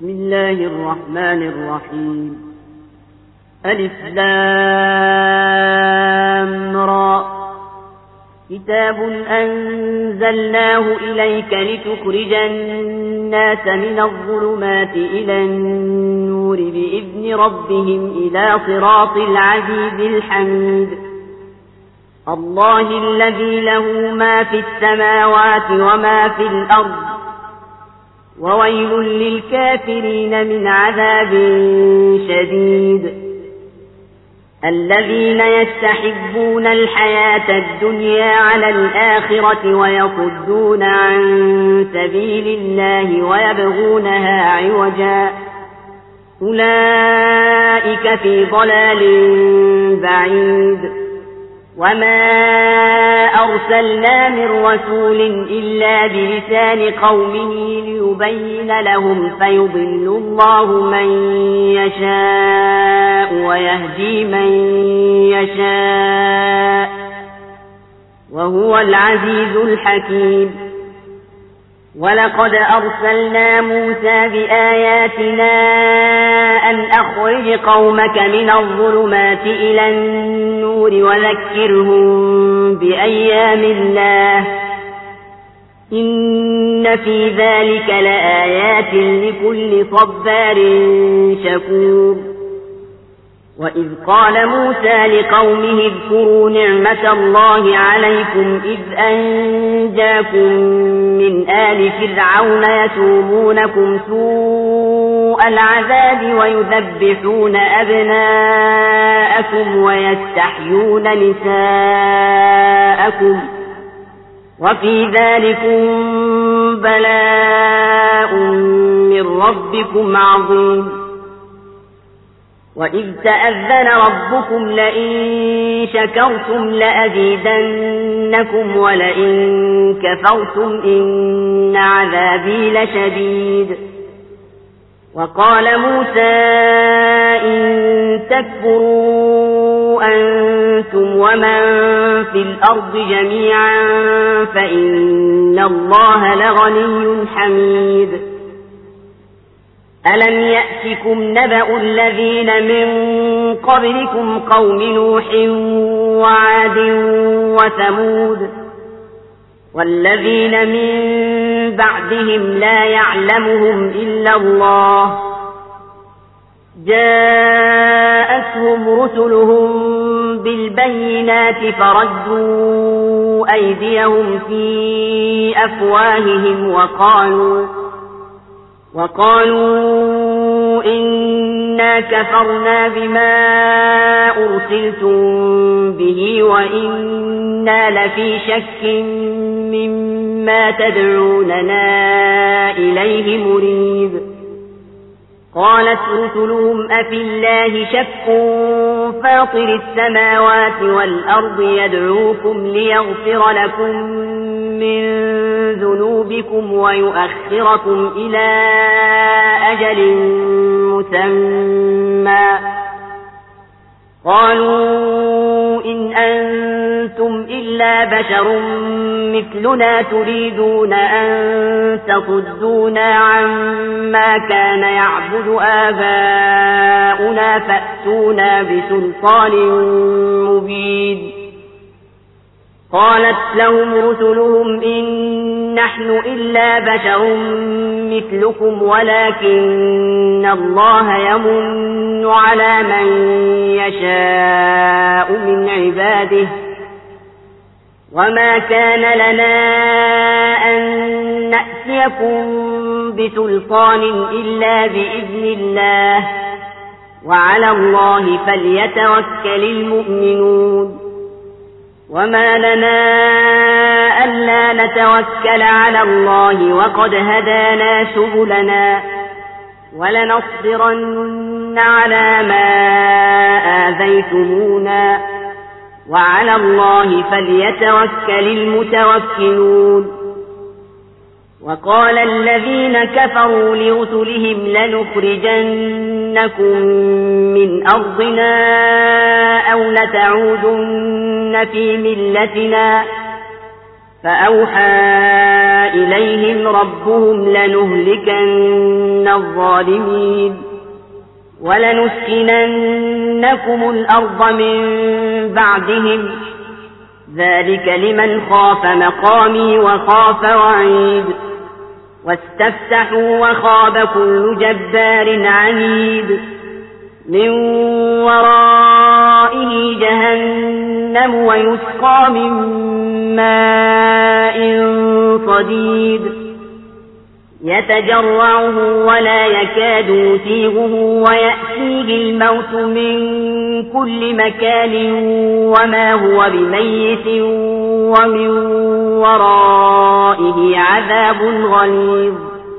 بسم الله الرحمن الرحيم. ألف لام را. كتاب أنزلناه إليك لتخرج الناس من الظلمات إلى النور بإذن ربهم إلى صراط العزيز الحميد. الله الذي له ما في السماوات وما في الأرض، وويل للكافرين من عذاب شديد. الذين يستحبون الحياة الدنيا على الآخرة ويصدون عن سبيل الله ويبغونها عوجا، أولئك في ضلال بعيد. وما أرسلنا من رسول إلا بلسان قومه ليبين لهم، فيضل الله من يشاء ويهدي من يشاء، وهو العزيز الحكيم. ولقد أرسلنا موسى بآياتنا أن أخرج قومك من الظلمات إلى النور وذكرهم بأيام الله، إن في ذلك لآيات لكل صبار شكور. وإذ قال موسى لقومه اذكروا نعمة الله عليكم إذ أنجاكم من آل فرعون يسومونكم سوء العذاب ويذبحون أبناءكم ويستحيون نساءكم، وفي ذلكم بلاء من ربكم عظيم. وإذ تأذن ربكم لئن شكرتم لأزيدنكم ولئن كفرتم إن عذابي لشديد. وقال موسى إن تكفروا أنتم ومن في الأرض جميعا فإن الله لغني حميد. ألم يأتكم نبأ الذين من قبلكم قوم نوح وعاد وثمود والذين من بعدهم لا يعلمهم إلا الله، جاءتهم رسلهم بالبينات فردوا أيديهم في أفواههم وقالوا إنا كفرنا بما أرسلتم به وإنا لفي شك مما تدعوننا إليه مريب. قالت رسلهم أفي الله شك فاطر السماوات والأرض يدعوكم ليغفر لكم من ذنوبكم ويؤخركم إلى أجل مسمى، قالوا إن أنتم إلا بشر مثلنا تريدون أن تصدونا عما كان يعبد آباؤنا فأتونا بسلطان مبين. قالت لهم رسلهم إن نحن إلا بشر مثلكم ولكن الله يمن على من يشاء من عباده، وما كان لنا أن نأتيكم بسلطان إلا بإذن الله، وعلى الله فليتوكل المؤمنون. وما لنا ألا نتوكل على الله وقد هدانا سبلنا ولنصبرن على ما آذيتمونا، وعلى الله فليتوكل المتوكلون. وقال الذين كفروا لرسلهم لنخرجنكم من أرضنا أو لتعودن في ملتنا، فأوحى إليهم ربهم لنهلكن الظالمين ولنسكننكم الأرض من بعدهم ذلك لمن خاف مقامي وخاف وعيد واستفتحوا وخاب كل جبار عنيد من ورائه جهنم ويسقى من ماء صديد يتجرعه ولا يكاد يسيغه ويأتيه الموت من كل مكان وما هو بميت ومن ورائه عذاب غليظ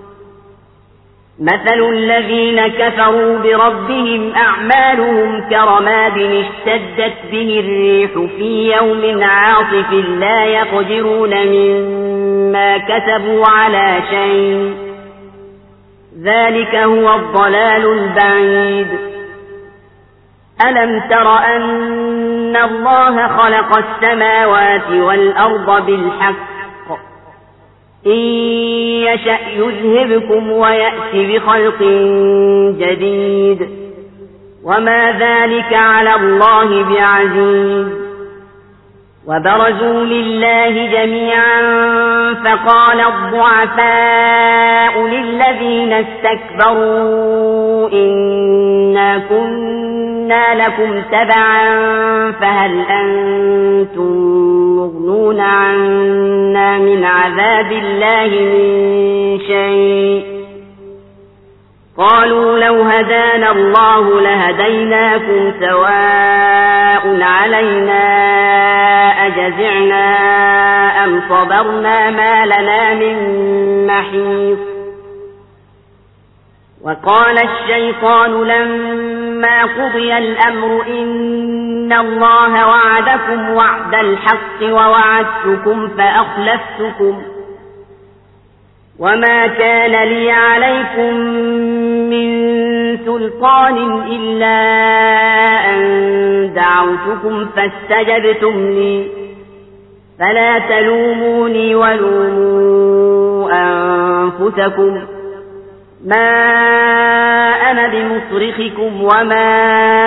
مثل الذين كفروا بربهم أعمالهم كرماد اشتدت به الريح في يوم عاصف لا يقدرون مما كسبوا على شيء ذلك هو الضلال البعيد ألم تر أن الله خلق السماوات والأرض بالحق إن يشأ يذهبكم ويأتي بخلق جديد وما ذلك على الله بعزيز وبرزوا لله جميعا فقال الضعفاء للذين استكبروا إنا كنا لكم تبعا فهل أنتم مغنون عنا من عذاب الله من شيء قالوا لو هدانا الله لهديناكم سواء علينا أجزعنا أم صبرنا ما لنا من محيص وقال الشيطان لما قضي الأمر إن الله وعدكم وعد الحق ووعدتكم فأخلفتكم وما كان لي عليكم من سلطان إلا أن دعوتكم فاستجبتم لي فلا تلوموني ولوموا أنفسكم ما أنا بمصرخكم وما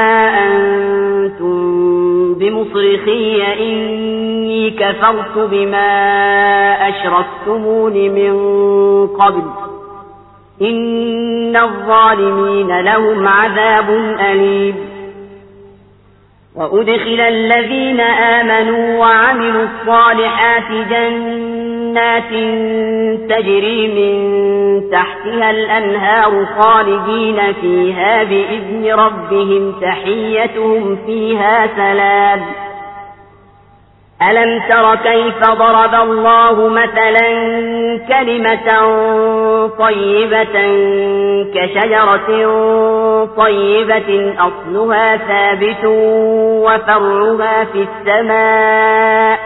أنتم بمصرخي إني كفرت بما أشركتمون من قبل إن الظالمين لهم عذاب أليم وأدخل الذين آمنوا وعملوا الصالحات جنات تجري من تحتها الأنهار خالدين فيها بإذن ربهم تحيتهم فيها سلام ألم تر كيف ضرب الله مثلا كلمة طيبة كشجرة طيبة أصلها ثابت وفرعها في السماء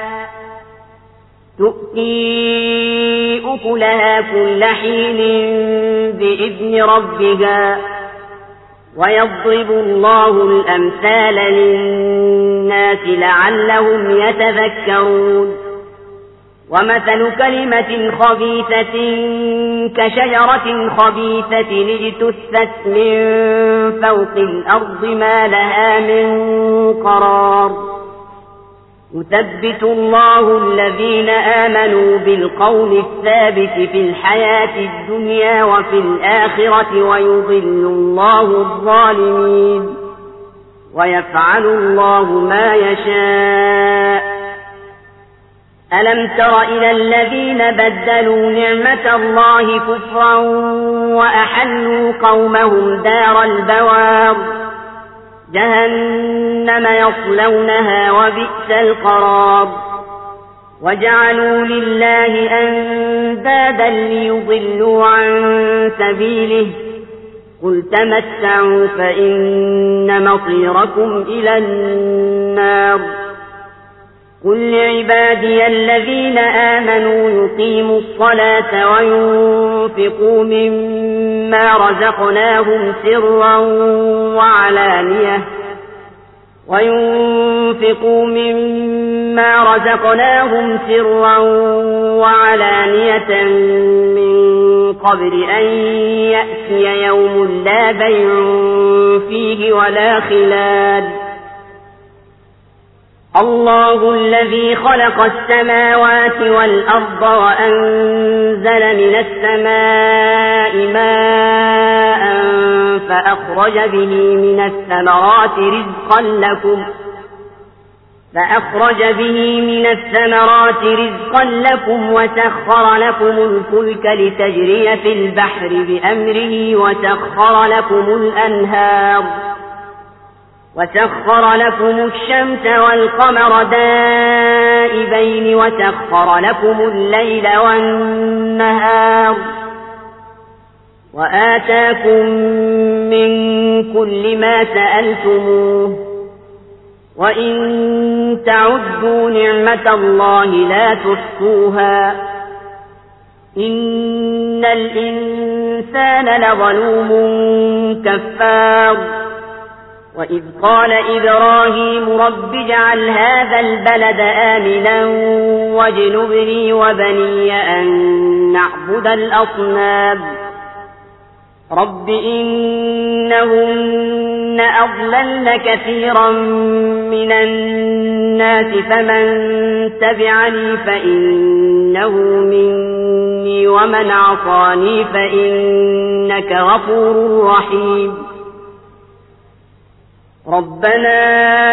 تؤتي أكلها كل حين بإذن ربها ويضرب الله الأمثال للناس لعلهم يتذكرون ومثل كلمة خبيثة كشجرة خبيثة اجتثت من فوق الأرض ما لها من قرار يثبت الله الذين آمنوا بالقول الثابت في الحياة الدنيا وفي الآخرة ويضل الله الظالمين ويفعل الله ما يشاء ألم تر إلى الذين بدلوا نعمة الله كفرا وأحلوا قومهم دار البوار جهنم يصلونها وبئس القرار وجعلوا لله أندادا ليضلوا عن سبيله قل تمتعوا فإن مصيركم إلى النار قل لعبادي الذين آمنوا يقيموا الصلاة وينفقوا مما رزقناهم سرا وعلانية وينفقوا مما رزقناهم سرا وعلانية من قبل أن يأتي يوم لا بيع فيه ولا خلال. الله الذي خلق السماوات والأرض وأنزل من السماء ماء فأخرج به من الثمرات رزقا لكم وسخر لكم الفلك لتجري في البحر بأمره وسخر لكم الشمس والقمر دائبين وسخر لكم الليل والنهار وآتاكم من كل ما سألتموه وإن تعدوا نعمة الله لا تحصوها إن الإنسان لظلوم كفار. وإذ قال إبراهيم رب اجعل هذا البلد آمنا واجنبني وبني أن نعبد الأصنام رب إنهن أضللن كثيرا من الناس فمن تبعني فإنه مني ومن عصاني فإنك غفور رحيم. ربنا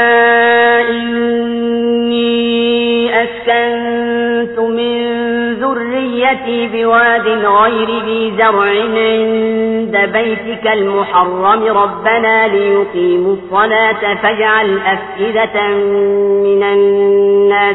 إني أسكنت من ذريتي بواد غير ذي زرع عند بيتك المحرم ربنا ليقيموا الصلاة فاجعل أفئدة من الناس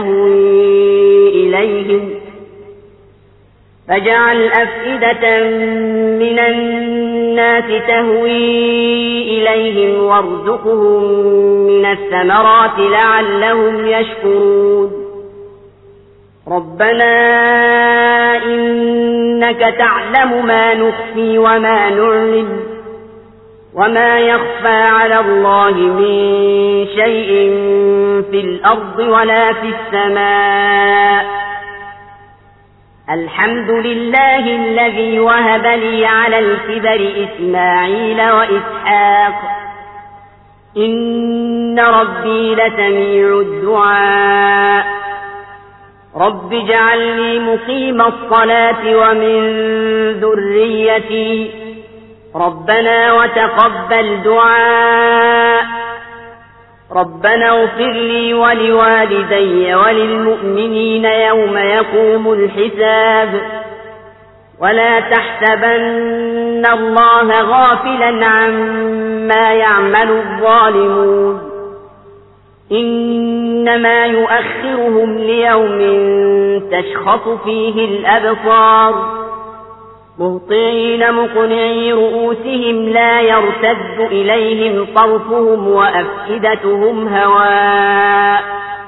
تهوي إليهم وارزقهم من الثمرات لعلهم يشكرون. ربنا إنك تعلم ما نخفي وما نعلن وما يخفى على الله من شيء في الأرض ولا في السماء. الحمد لله الذي وهب لي على الكبر إسماعيل وإسحاق إن ربي لسميع الدعاء. رب اجعلني مقيم الصلاة ومن ذريتي ربنا وتقبل دعاء. ربنا اغفر لي ولوالدي وللمؤمنين يوم يقوم الحساب. ولا تحسبن الله غافلا عما يعمل الظالمون إنما يؤخرهم ليوم تشخص فيه الأبصار مهطعين مقنعي رؤوسهم لا يرتد إليهم طرفهم وأفئدتهم هواء.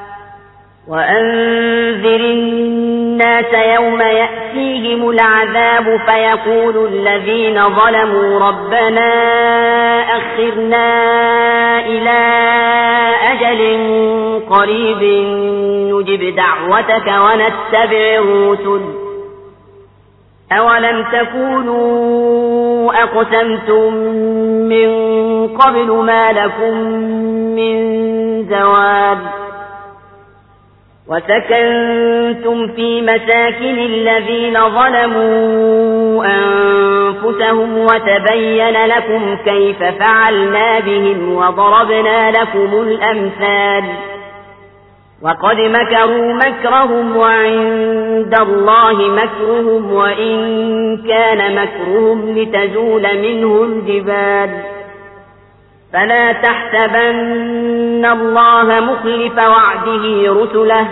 وأنذر الناس يوم يأتيهم العذاب فيقول الذين ظلموا ربنا أخرنا إلى أجل قريب نجب دعوتك ونتبع الرسل أولم تكونوا أقسمتم من قبل ما لكم من زوال. وسكنتم في مساكن الذين ظلموا أنفسهم وتبين لكم كيف فعلنا بهم وضربنا لكم الأمثال. وقد مكروا مكرهم وعند الله مكرهم وإن كان مكرهم لتزول منه الجبال. فلا تحسبن الله مخلف وعده رسله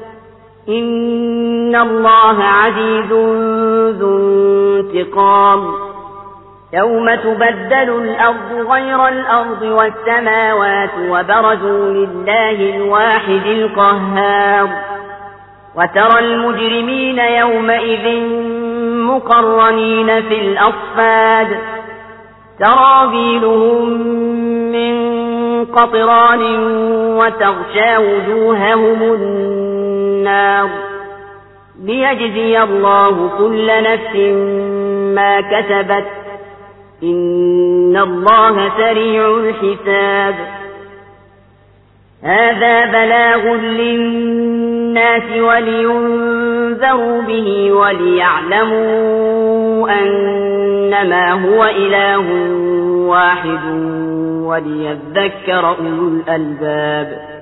إن الله عزيز ذو انتقام. يوم تبدل الأرض غير الأرض والسماوات وبرزوا لله الواحد القهار. وترى المجرمين يومئذ مقرنين في الأصفاد سرابيلهم من قطران وتغشى وجوههم النار ليجزي الله كل نفس ما كسبت إن الله سريع الحساب هذا بلاغ للناس ولينذروا به وليعلموا أنما هو إله واحد وليذكر أولو الألباب